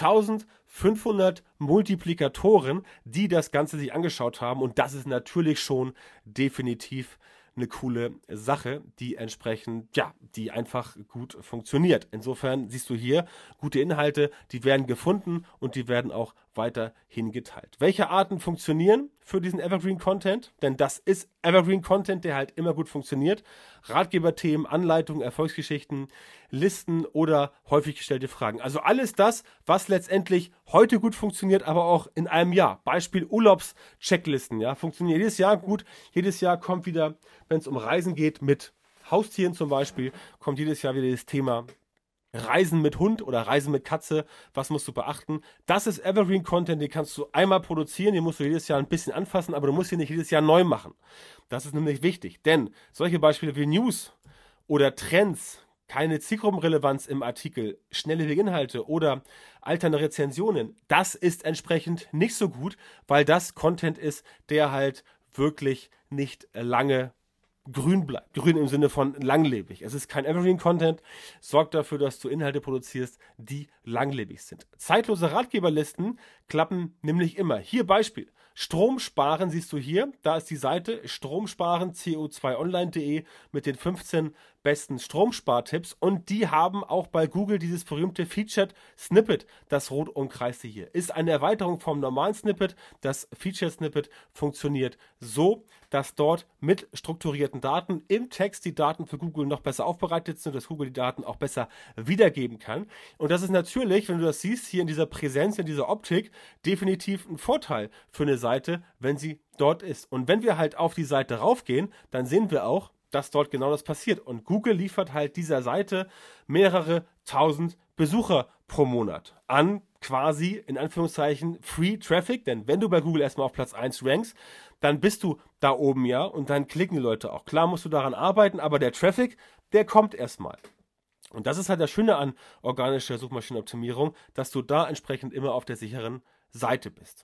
1500 Multiplikatoren, die das Ganze sich angeschaut haben. Und das ist natürlich schon definitiv eine coole Sache, die entsprechend, ja, die einfach gut funktioniert. Insofern siehst du hier gute Inhalte, die werden gefunden und die werden auch weiterhin geteilt. Welche Arten funktionieren für diesen Evergreen Content? Denn das ist Evergreen Content, der halt immer gut funktioniert. Ratgeberthemen, Anleitungen, Erfolgsgeschichten, Listen oder häufig gestellte Fragen. Also alles das, was letztendlich heute gut funktioniert, aber auch in einem Jahr. Beispiel Urlaubschecklisten, ja, funktioniert jedes Jahr gut. Jedes Jahr kommt wieder, wenn es um Reisen geht, mit Haustieren zum Beispiel, kommt jedes Jahr wieder das Thema Reisen mit Hund oder Reisen mit Katze, was musst du beachten? Das ist Evergreen Content, den kannst du einmal produzieren, den musst du jedes Jahr ein bisschen anfassen, aber du musst ihn nicht jedes Jahr neu machen. Das ist nämlich wichtig, denn solche Beispiele wie News oder Trends, keine Zielgruppenrelevanz im Artikel, schnelllebige Inhalte oder alternde Rezensionen, das ist entsprechend nicht so gut, weil das Content ist, der halt wirklich nicht lange grün bleibt. Grün im Sinne von langlebig. Es ist kein Evergreen-Content. Sorgt dafür, dass du Inhalte produzierst, die langlebig sind. Zeitlose Ratgeberlisten klappen nämlich immer. Hier Beispiel. Strom sparen siehst du hier. Da ist die Seite stromsparen co2online.de mit den 15 besten Stromspartipps. Und die haben auch bei Google dieses berühmte Featured Snippet, das rot umkreiste hier. Ist eine Erweiterung vom normalen Snippet. Das Featured Snippet funktioniert so, dass dort mit strukturierten Daten im Text die Daten für Google noch besser aufbereitet sind und dass Google die Daten auch besser wiedergeben kann. Und das ist natürlich, wenn du das siehst, hier in dieser Präsenz, in dieser Optik, definitiv ein Vorteil für eine Seite, wenn sie dort ist. Und wenn wir halt auf die Seite raufgehen, dann sehen wir auch, dass dort genau das passiert. Und Google liefert halt dieser Seite mehrere tausend Besucher pro Monat an quasi, in Anführungszeichen, Free Traffic. Denn wenn du bei Google erstmal auf Platz 1 rankst, dann bist du da oben, ja, und dann klicken die Leute auch. Klar musst du daran arbeiten, aber der Traffic, der kommt erstmal. Und das ist halt das Schöne an organischer Suchmaschinenoptimierung, dass du da entsprechend immer auf der sicheren Seite bist.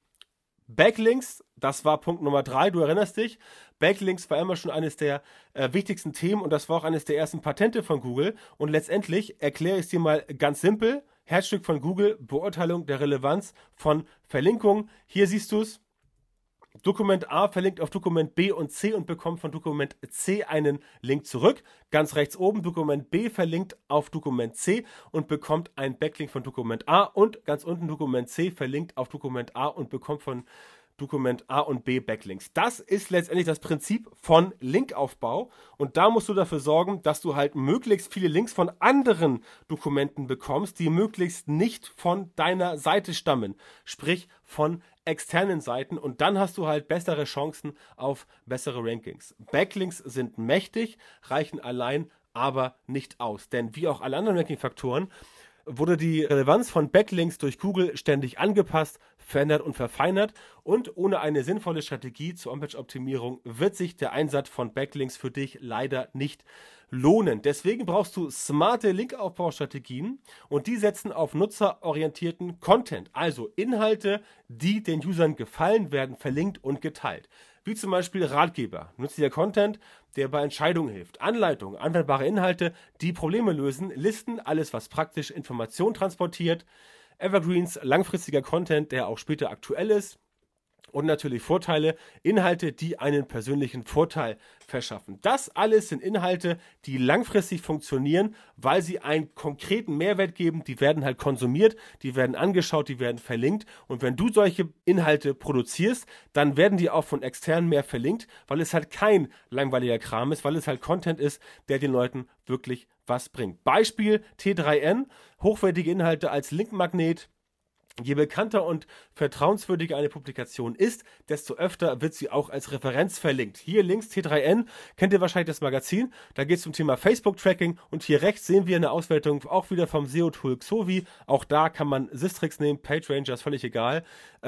Backlinks, das war Punkt Nummer 3, du erinnerst dich. Backlinks war immer schon eines der wichtigsten Themen und das war auch eines der ersten Patente von Google. Und letztendlich erkläre ich es dir mal ganz simpel. Herzstück von Google, Beurteilung der Relevanz von Verlinkungen. Hier siehst du es. Dokument A verlinkt auf Dokument B und C und bekommt von Dokument C einen Link zurück. Ganz rechts oben Dokument B verlinkt auf Dokument C und bekommt einen Backlink von Dokument A und ganz unten Dokument C verlinkt auf Dokument A und bekommt von Dokument A und B Backlinks. Das ist letztendlich das Prinzip von Linkaufbau und da musst du dafür sorgen, dass du halt möglichst viele Links von anderen Dokumenten bekommst, die möglichst nicht von deiner Seite stammen, sprich von externen Seiten und dann hast du halt bessere Chancen auf bessere Rankings. Backlinks sind mächtig, reichen allein aber nicht aus, denn wie auch alle anderen Ranking-Faktoren wurde die Relevanz von Backlinks durch Google ständig angepasst, verändert und verfeinert und ohne eine sinnvolle Strategie zur On-Page-Optimierung wird sich der Einsatz von Backlinks für dich leider nicht lohnen. Deswegen brauchst du smarte Linkaufbaustrategien und die setzen auf nutzerorientierten Content, also Inhalte, die den Usern gefallen, werden verlinkt und geteilt. Wie zum Beispiel Ratgeber, nützlicher Content, der bei Entscheidungen hilft. Anleitungen, anwendbare Inhalte, die Probleme lösen. Listen, alles was praktisch Informationen transportiert. Evergreens, langfristiger Content, der auch später aktuell ist. Und natürlich Vorteile, Inhalte, die einen persönlichen Vorteil verschaffen. Das alles sind Inhalte, die langfristig funktionieren, weil sie einen konkreten Mehrwert geben. Die werden halt konsumiert, die werden angeschaut, die werden verlinkt. Und wenn du solche Inhalte produzierst, dann werden die auch von externen mehr verlinkt, weil es halt kein langweiliger Kram ist, weil es halt Content ist, der den Leuten wirklich was bringt. Beispiel T3N, hochwertige Inhalte als Linkmagnet. Je bekannter und vertrauenswürdiger eine Publikation ist, desto öfter wird sie auch als Referenz verlinkt. Hier links T3N, kennt ihr wahrscheinlich das Magazin, da geht es zum Thema Facebook-Tracking und hier rechts sehen wir eine Auswertung auch wieder vom SEO-Tool Xovi. Auch da kann man Sistrix nehmen, PageRanger, ist völlig egal.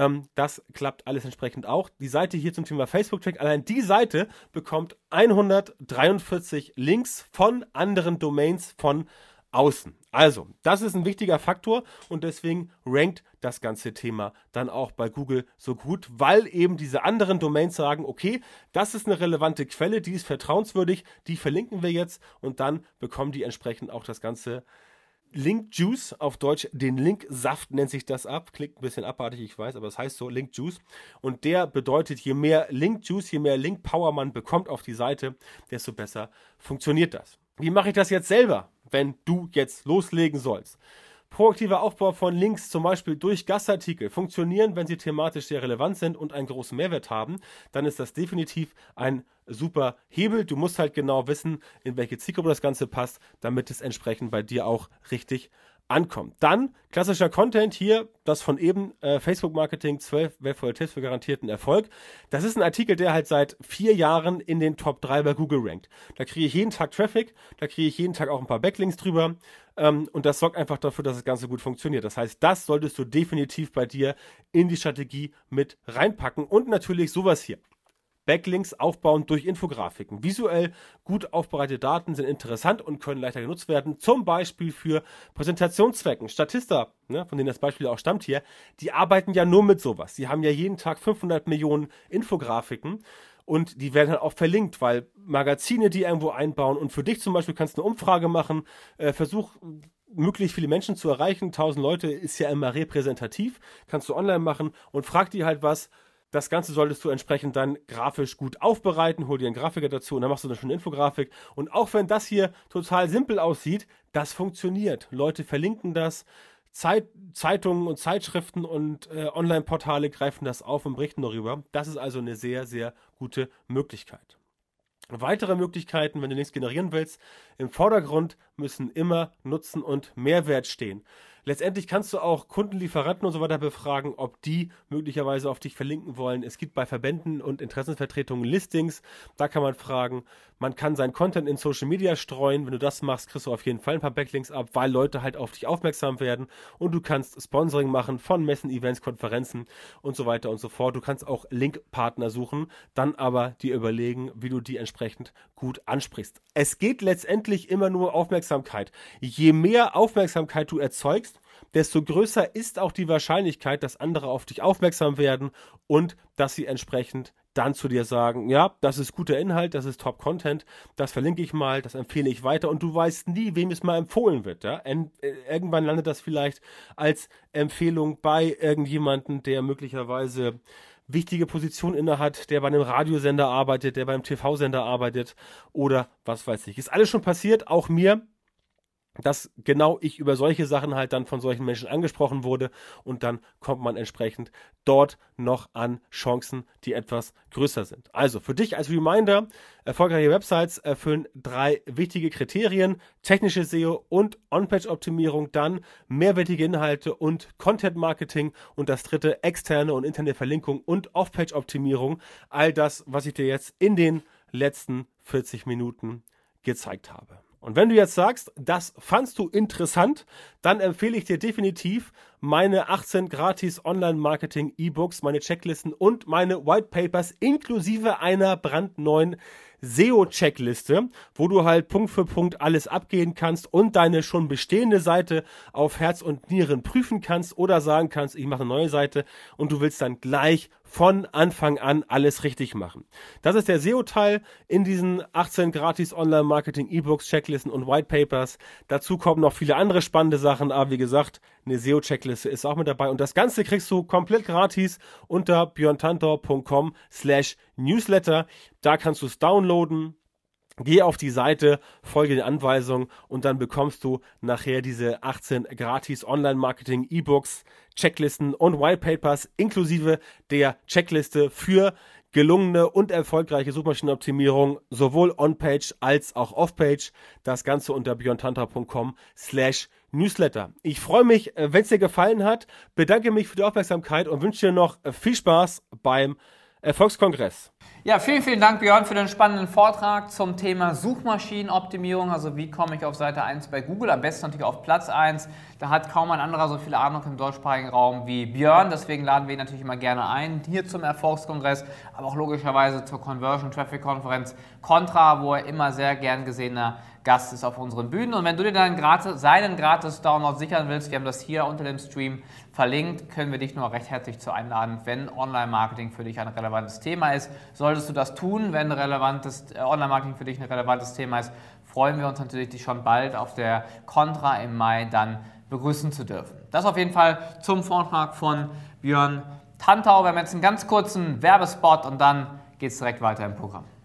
Das klappt alles entsprechend auch. Die Seite hier zum Thema Facebook-Tracking, allein die Seite bekommt 143 Links von anderen Domains von außen. Also, das ist ein wichtiger Faktor und deswegen rankt das ganze Thema dann auch bei Google so gut, weil eben diese anderen Domains sagen, okay, das ist eine relevante Quelle, die ist vertrauenswürdig, die verlinken wir jetzt und dann bekommen die entsprechend auch das ganze Link Juice, auf Deutsch den Linksaft nennt sich das ab. Klingt ein bisschen abartig, ich weiß, aber das heißt so, Link Juice. Und der bedeutet, je mehr Link Juice, je mehr Link Power man bekommt auf die Seite, desto besser funktioniert das. Wie mache ich das jetzt selber, wenn du jetzt loslegen sollst? Proaktiver Aufbau von Links, zum Beispiel durch Gastartikel, funktionieren, wenn sie thematisch sehr relevant sind und einen großen Mehrwert haben. Dann ist das definitiv ein super Hebel. Du musst halt genau wissen, in welche Zielgruppe das Ganze passt, damit es entsprechend bei dir auch richtig ankommt. Dann klassischer Content hier, das von eben, Facebook Marketing, 12 wertvolle Tipps für garantierten Erfolg. Das ist ein Artikel, der halt seit 4 Jahren in den Top 3 bei Google rankt. Da kriege ich jeden Tag Traffic, da kriege ich jeden Tag auch ein paar Backlinks drüber und das sorgt einfach dafür, dass das Ganze gut funktioniert. Das heißt, das solltest du definitiv bei dir in die Strategie mit reinpacken und natürlich sowas hier. Backlinks aufbauen durch Infografiken. Visuell gut aufbereitete Daten sind interessant und können leichter genutzt werden, zum Beispiel für Präsentationszwecken. Statista, von denen das Beispiel auch stammt hier, die arbeiten ja nur mit sowas. Die haben ja jeden Tag 500 Millionen Infografiken und die werden halt auch verlinkt, weil Magazine die irgendwo einbauen und für dich zum Beispiel kannst du eine Umfrage machen, versuch möglichst viele Menschen zu erreichen. 1000 Leute ist ja immer repräsentativ, kannst du online machen und frag die halt was. Das Ganze solltest du entsprechend dann grafisch gut aufbereiten, hol dir einen Grafiker dazu und dann machst du eine schöne Infografik. Und auch wenn das hier total simpel aussieht, das funktioniert. Leute verlinken das, Zeitungen und Zeitschriften und Online-Portale greifen das auf und berichten darüber. Das ist also eine sehr, sehr gute Möglichkeit. Weitere Möglichkeiten, wenn du Links generieren willst, im Vordergrund müssen immer Nutzen und Mehrwert stehen. Letztendlich kannst du auch Kunden, Lieferanten und so weiter befragen, ob die möglicherweise auf dich verlinken wollen. Es gibt bei Verbänden und Interessensvertretungen Listings, da kann man fragen. Man kann seinen Content in Social Media streuen. Wenn du das machst, kriegst du auf jeden Fall ein paar Backlinks ab, weil Leute halt auf dich aufmerksam werden. Und du kannst Sponsoring machen von Messen, Events, Konferenzen und so weiter und so fort. Du kannst auch Linkpartner suchen, dann aber dir überlegen, wie du die entsprechend gut ansprichst. Es geht letztendlich immer nur um Aufmerksamkeit. Je mehr Aufmerksamkeit du erzeugst, desto größer ist auch die Wahrscheinlichkeit, dass andere auf dich aufmerksam werden und dass sie entsprechend dann zu dir sagen, ja, das ist guter Inhalt, das ist Top-Content, das verlinke ich mal, das empfehle ich weiter und du weißt nie, wem es mal empfohlen wird. Ja? Irgendwann landet das vielleicht als Empfehlung bei irgendjemandem, der möglicherweise wichtige Position innehat, der bei einem Radiosender arbeitet, der beim TV-Sender arbeitet oder was weiß ich. Ist alles schon passiert, auch mir, dass genau ich über solche Sachen halt dann von solchen Menschen angesprochen wurde und dann kommt man entsprechend dort noch an Chancen, die etwas größer sind. Also für dich als Reminder, erfolgreiche Websites erfüllen 3 wichtige Kriterien: technische SEO und On-Page-Optimierung, dann mehrwertige Inhalte und Content-Marketing und das 3. externe und interne Verlinkung und Off-Page-Optimierung. All das, was ich dir jetzt in den letzten 40 Minuten gezeigt habe. Und wenn du jetzt sagst, das fandst du interessant, dann empfehle ich dir definitiv meine 18 gratis Online-Marketing-E-Books, meine Checklisten und meine White Papers inklusive einer brandneuen SEO-Checkliste, wo du halt Punkt für Punkt alles abgehen kannst und deine schon bestehende Seite auf Herz und Nieren prüfen kannst oder sagen kannst, ich mache eine neue Seite und du willst dann gleich von Anfang an alles richtig machen. Das ist der SEO-Teil in diesen 18 gratis Online-Marketing-E-Books, Checklisten und White Papers. Dazu kommen noch viele andere spannende Sachen, aber wie gesagt, eine SEO-Checkliste ist auch mit dabei und das Ganze kriegst du komplett gratis unter björntantor.com/newsletter. Da kannst du es downloaden. Geh auf die Seite, folge den Anweisungen und dann bekommst du nachher diese 18 gratis Online-Marketing-E-Books, Checklisten und White Papers inklusive der Checkliste für gelungene und erfolgreiche Suchmaschinenoptimierung, sowohl On-Page als auch Off-Page. Das Ganze unter björntantor.com/newsletter. Ich freue mich, wenn es dir gefallen hat, bedanke mich für die Aufmerksamkeit und wünsche dir noch viel Spaß beim Erfolgskongress. Ja, vielen, vielen Dank, Björn, für den spannenden Vortrag zum Thema Suchmaschinenoptimierung. Also wie komme ich auf Seite 1 bei Google, am besten natürlich auf Platz 1. Da hat kaum ein anderer so viel Ahnung im deutschsprachigen Raum wie Björn. Deswegen laden wir ihn natürlich immer gerne ein, hier zum Erfolgskongress, aber auch logischerweise zur Conversion Traffic Konferenz Contra, wo er immer sehr gern gesehener Gast ist auf unseren Bühnen. Und wenn du dir dann seinen Gratis-Download sichern willst, wir haben das hier unter dem Stream verlinkt, können wir dich nur recht herzlich zu einladen, wenn Online-Marketing für dich ein relevantes Thema ist. Solltest du das tun, wenn Online-Marketing für dich ein relevantes Thema ist, freuen wir uns natürlich, dich schon bald auf der Contra im Mai dann begrüßen zu dürfen. Das auf jeden Fall zum Vortrag von Björn Tantau. Wir haben jetzt einen ganz kurzen Werbespot und dann geht es direkt weiter im Programm.